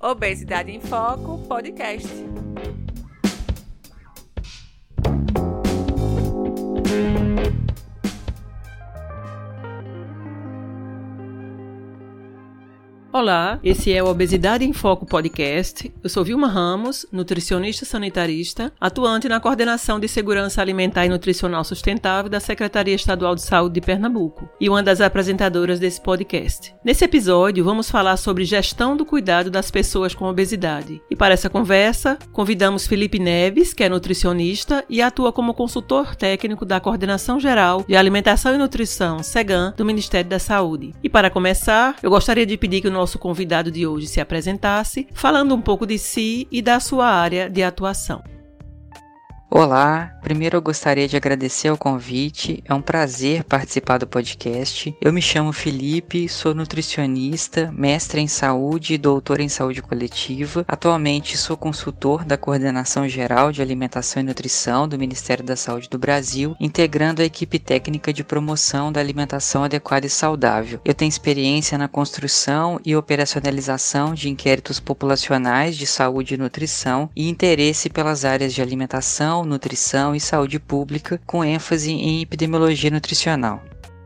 Obesidade em Foco Podcast. Olá, esse é o Obesidade em Foco Podcast. Eu sou Vilma Ramos, nutricionista sanitarista, atuante na Coordenação de Segurança Alimentar e Nutricional Sustentável da Secretaria Estadual de Saúde de Pernambuco e uma das apresentadoras desse podcast. Nesse episódio, vamos falar sobre gestão do cuidado das pessoas com obesidade. E para essa conversa, convidamos Felipe Neves, que é nutricionista e atua como consultor técnico da Coordenação Geral de Alimentação e Nutrição, SEGAN, do Ministério da Saúde. E para começar, eu gostaria de pedir que o nosso convidado de hoje se apresentasse, falando um pouco de si e da sua área de atuação. Olá, primeiro eu gostaria de agradecer o convite, é um prazer participar do podcast. Eu me chamo Felipe, sou nutricionista, mestre em saúde e doutor em saúde coletiva. Atualmente sou consultor da Coordenação Geral de Alimentação e Nutrição do Ministério da Saúde do Brasil, integrando a equipe técnica de promoção da alimentação adequada e saudável. Eu tenho experiência na construção e operacionalização de inquéritos populacionais de saúde e nutrição e interesse pelas áreas de alimentação, nutrição e saúde pública, com ênfase em epidemiologia nutricional.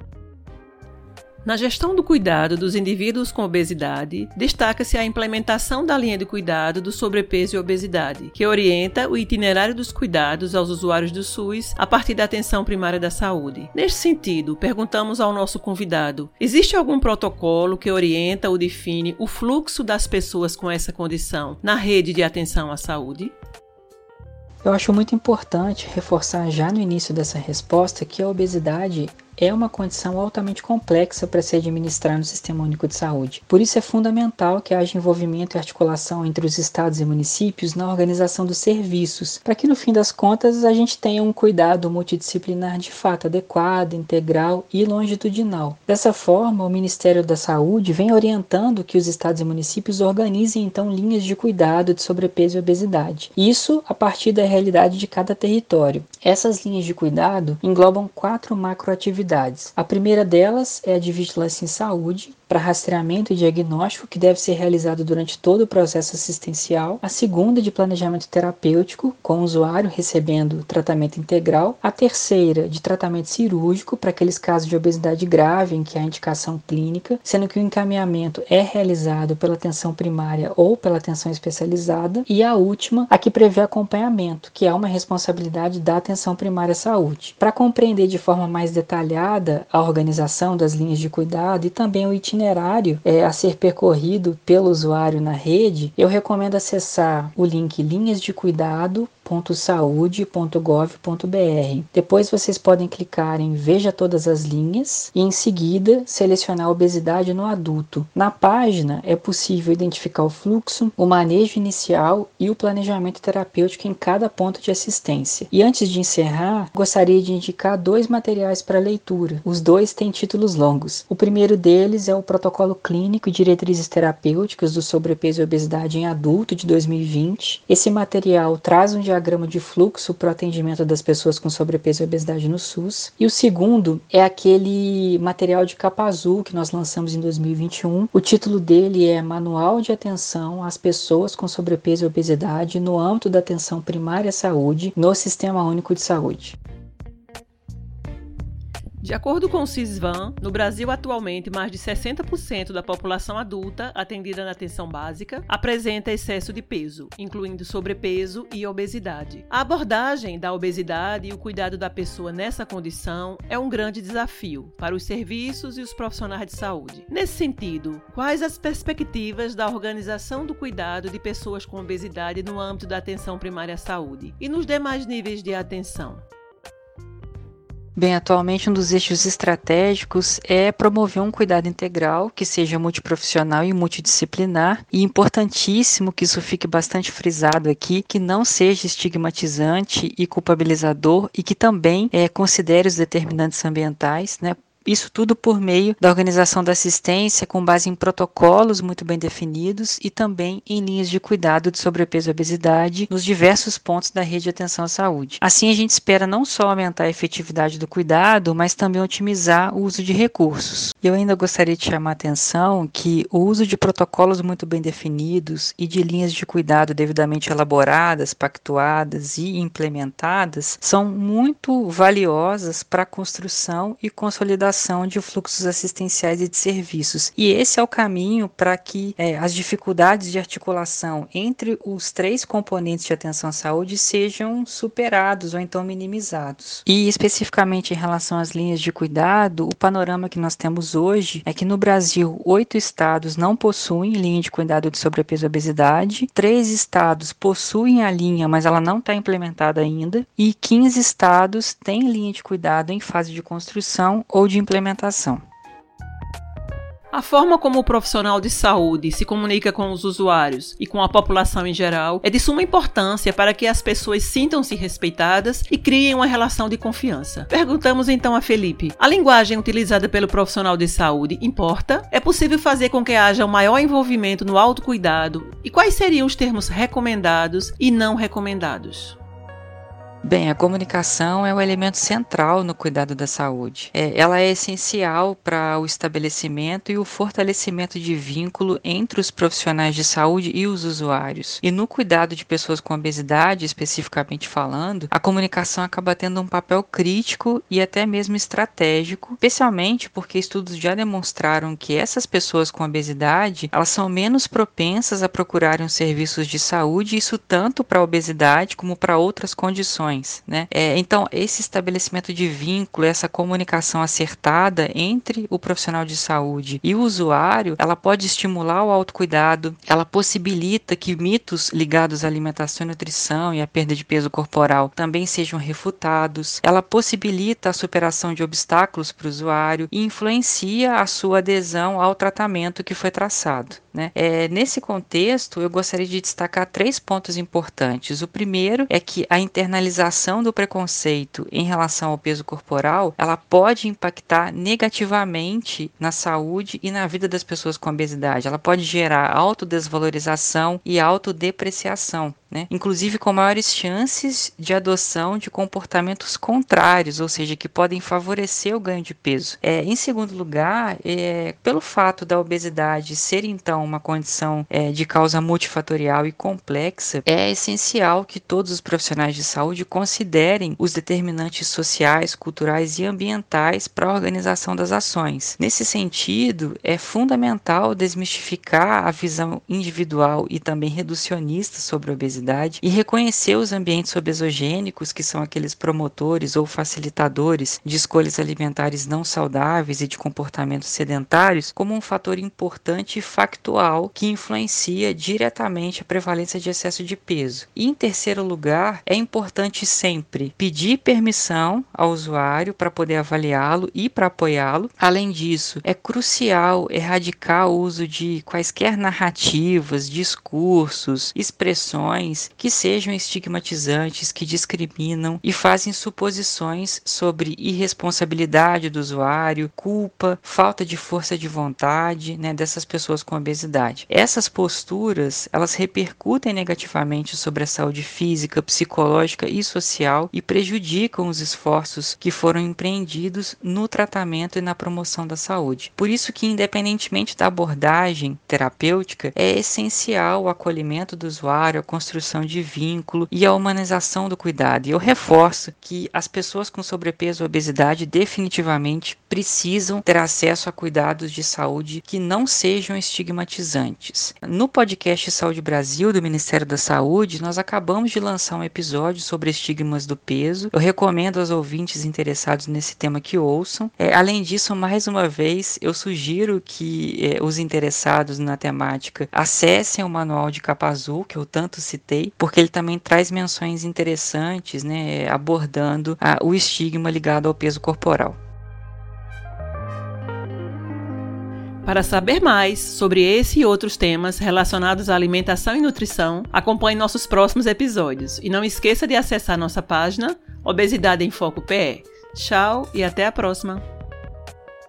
Na gestão do cuidado dos indivíduos com obesidade, destaca-se a implementação da linha de cuidado do sobrepeso e obesidade, que orienta o itinerário dos cuidados aos usuários do SUS a partir da atenção primária da saúde. Neste sentido, perguntamos ao nosso convidado: existe algum protocolo que orienta ou define o fluxo das pessoas com essa condição na rede de atenção à saúde? Eu acho muito importante reforçar já no início dessa resposta que a obesidade é uma condição altamente complexa para se administrar no Sistema Único de Saúde. Por isso é fundamental que haja envolvimento e articulação entre os estados e municípios na organização dos serviços, para que no fim das contas a gente tenha um cuidado multidisciplinar de fato adequado, integral e longitudinal. Dessa forma, o Ministério da Saúde vem orientando que os estados e municípios organizem então linhas de cuidado de sobrepeso e obesidade. Isso a partir da realidade de cada território. Essas linhas de cuidado englobam 4 macroatividades. A primeira delas é a de vigilância em saúde, para rastreamento e diagnóstico, que deve ser realizado durante todo o processo assistencial. A segunda, de planejamento terapêutico, com o usuário recebendo tratamento integral. A terceira, de tratamento cirúrgico, para aqueles casos de obesidade grave em que há indicação clínica, sendo que o encaminhamento é realizado pela atenção primária ou pela atenção especializada. E a última, a que prevê acompanhamento, que é uma responsabilidade da atenção primária à saúde. Para compreender de forma mais detalhada a organização das linhas de cuidado e também o itinerário a ser percorrido pelo usuário na rede, eu recomendo acessar o link linhasdecuidado.saude.gov.br. Depois vocês podem clicar em Veja todas as linhas e em seguida selecionar a obesidade no adulto. Na página é possível identificar o fluxo, o manejo inicial e o planejamento terapêutico em cada ponto de assistência. E antes de encerrar, gostaria de indicar 2 materiais para leitura. Os 2 têm títulos longos. O primeiro deles é o Protocolo Clínico e Diretrizes Terapêuticas do Sobrepeso e Obesidade em Adulto, de 2020. Esse material traz um diagrama de fluxo para o atendimento das pessoas com sobrepeso e obesidade no SUS. E o segundo é aquele material de capa azul que nós lançamos em 2021. O título dele é Manual de Atenção às Pessoas com Sobrepeso e Obesidade no âmbito da atenção primária à saúde no Sistema Único de Saúde. De acordo com o CISVAN, no Brasil atualmente mais de 60% da população adulta atendida na atenção básica apresenta excesso de peso, incluindo sobrepeso e obesidade. A abordagem da obesidade e o cuidado da pessoa nessa condição é um grande desafio para os serviços e os profissionais de saúde. Nesse sentido, quais as perspectivas da organização do cuidado de pessoas com obesidade no âmbito da atenção primária à saúde e nos demais níveis de atenção? Bem, atualmente um dos eixos estratégicos é promover um cuidado integral que seja multiprofissional e multidisciplinar, e importantíssimo que isso fique bastante frisado aqui, que não seja estigmatizante e culpabilizador e que também considere os determinantes ambientais, né? Isso tudo por meio da organização da assistência com base em protocolos muito bem definidos e também em linhas de cuidado de sobrepeso e obesidade nos diversos pontos da rede de atenção à saúde. Assim, a gente espera não só aumentar a efetividade do cuidado, mas também otimizar o uso de recursos. Eu ainda gostaria de chamar a atenção que o uso de protocolos muito bem definidos e de linhas de cuidado devidamente elaboradas, pactuadas e implementadas são muito valiosas para a construção e consolidação de fluxos assistenciais e de serviços. E esse é o caminho para que as dificuldades de articulação entre os 3 componentes de atenção à saúde sejam superados ou então minimizados. E especificamente em relação às linhas de cuidado, o panorama que nós temos hoje é que no Brasil 8 estados não possuem linha de cuidado de sobrepeso e obesidade, 3 estados possuem a linha, mas ela não está implementada ainda, e 15 estados têm linha de cuidado em fase de construção ou de implementação. A forma como o profissional de saúde se comunica com os usuários e com a população em geral é de suma importância para que as pessoas sintam-se respeitadas e criem uma relação de confiança. Perguntamos então a Felipe: a linguagem utilizada pelo profissional de saúde importa? É possível fazer com que haja um maior envolvimento no autocuidado? E quais seriam os termos recomendados e não recomendados? Bem, a comunicação é um elemento central no cuidado da saúde. Ela é essencial para o estabelecimento e o fortalecimento de vínculo entre os profissionais de saúde e os usuários. E no cuidado de pessoas com obesidade, especificamente falando, a comunicação acaba tendo um papel crítico e até mesmo estratégico, especialmente porque estudos já demonstraram que essas pessoas com obesidade, elas são menos propensas a procurarem os serviços de saúde, isso tanto para a obesidade como para outras condições. Então, esse estabelecimento de vínculo, essa comunicação acertada entre o profissional de saúde e o usuário, ela pode estimular o autocuidado, ela possibilita que mitos ligados à alimentação e nutrição e à perda de peso corporal também sejam refutados, ela possibilita a superação de obstáculos para o usuário e influencia a sua adesão ao tratamento que foi traçado. Nesse contexto, eu gostaria de destacar 3 pontos importantes. O primeiro é que a internalização do preconceito em relação ao peso corporal, ela pode impactar negativamente na saúde e na vida das pessoas com obesidade. Ela pode gerar autodesvalorização e autodepreciação, inclusive com maiores chances de adoção de comportamentos contrários, ou seja, que podem favorecer o ganho de peso. Em segundo lugar, pelo fato da obesidade ser então uma condição de causa multifatorial e complexa, é essencial que todos os profissionais de saúde considerem os determinantes sociais, culturais e ambientais para a organização das ações. Nesse sentido, é fundamental desmistificar a visão individual e também reducionista sobre a obesidade e reconhecer os ambientes obesogênicos, que são aqueles promotores ou facilitadores de escolhas alimentares não saudáveis e de comportamentos sedentários, como um fator importante e factual que influencia diretamente a prevalência de excesso de peso. E em terceiro lugar, é importante sempre pedir permissão ao usuário para poder avaliá-lo e para apoiá-lo. Além disso, é crucial erradicar o uso de quaisquer narrativas, discursos, expressões que sejam estigmatizantes, que discriminam e fazem suposições sobre irresponsabilidade do usuário, culpa, falta de força de vontade, dessas pessoas com obesidade. Essas posturas, elas repercutem negativamente sobre a saúde física, psicológica e social e prejudicam os esforços que foram empreendidos no tratamento e na promoção da saúde. Por isso que, independentemente da abordagem terapêutica, é essencial o acolhimento do usuário, a construção de vínculo e a humanização do cuidado. E eu reforço que as pessoas com sobrepeso e obesidade definitivamente precisam ter acesso a cuidados de saúde que não sejam estigmatizantes. No podcast Saúde Brasil, do Ministério da Saúde, nós acabamos de lançar um episódio sobre estigmas do peso. Eu recomendo aos ouvintes interessados nesse tema que ouçam. Além disso, mais uma vez, eu sugiro que os interessados na temática acessem o Manual de Capa Azul, que eu tanto citei, porque ele também traz menções interessantes, abordando o estigma ligado ao peso corporal. Para saber mais sobre esse e outros temas relacionados à alimentação e nutrição, acompanhe nossos próximos episódios. E não esqueça de acessar nossa página Obesidade em Foco PE. Tchau e até a próxima!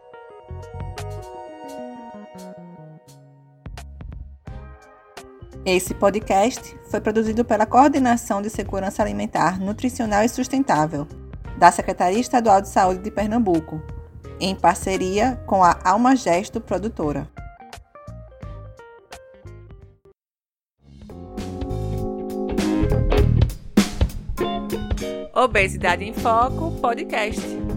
Esse podcast foi produzido pela Coordenação de Segurança Alimentar, Nutricional e Sustentável, da Secretaria Estadual de Saúde de Pernambuco, em parceria com a Alma Gesto Produtora. Obesidade em Foco Podcast.